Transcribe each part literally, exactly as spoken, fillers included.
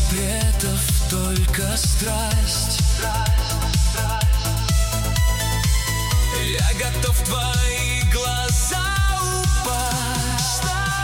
запретов, только страсть. Я готов в твои глаза упасть.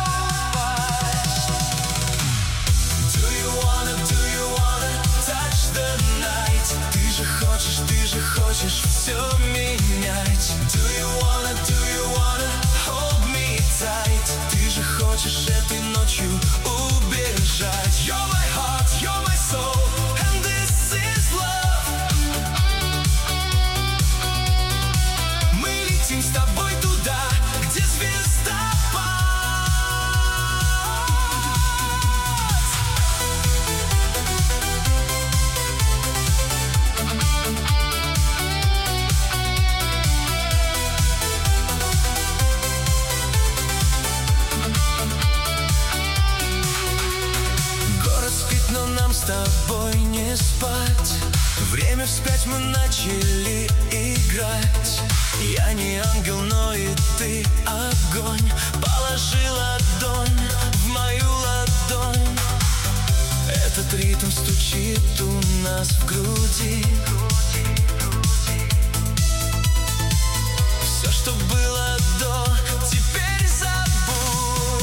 Do you wanna, do you wanna touch the night? Ты же хочешь, ты же хочешь все менять. Do you wanna, do you wanna hold me tight? Ты же хочешь этой ночью убежать. You're my heart, you're my soul, and this is love. Мы летим с тобой туда, где звездопад. Но нам с тобой не спать. Время вспять, мы начали играть. Я не ангел, но и ты огонь. Положи ладонь в мою ладонь. Этот ритм стучит у нас в груди. Все, что было до, теперь забудь.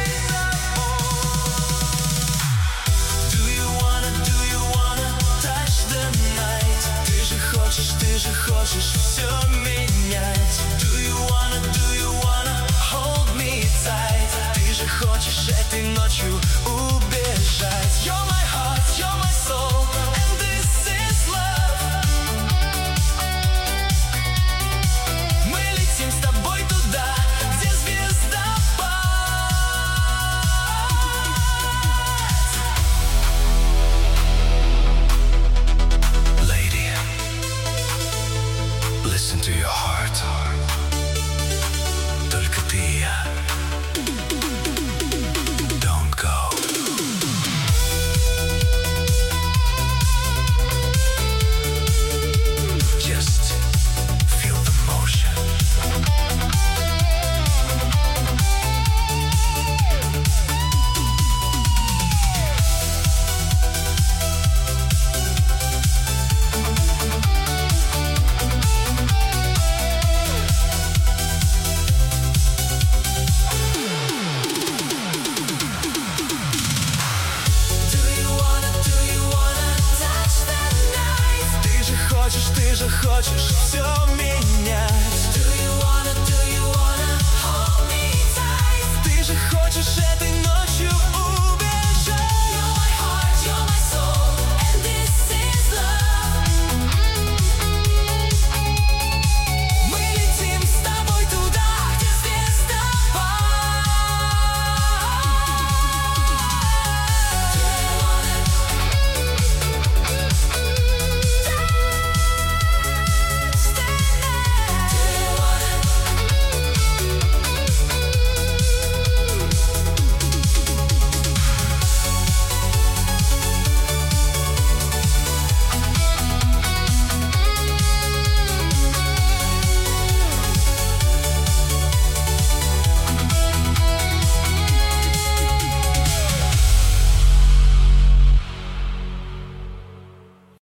Ты же хочешь все менять. Do you wanna, do you wanna hold me tight? Ты же хочешь этой ночью убежать. You're my heart, you're my soul, and this is love. Мы летим с тобой туда, где звездопад. Listen to your heart. Только ты и я. Don't go. Just feel the motion. Ты же хочешь все менять.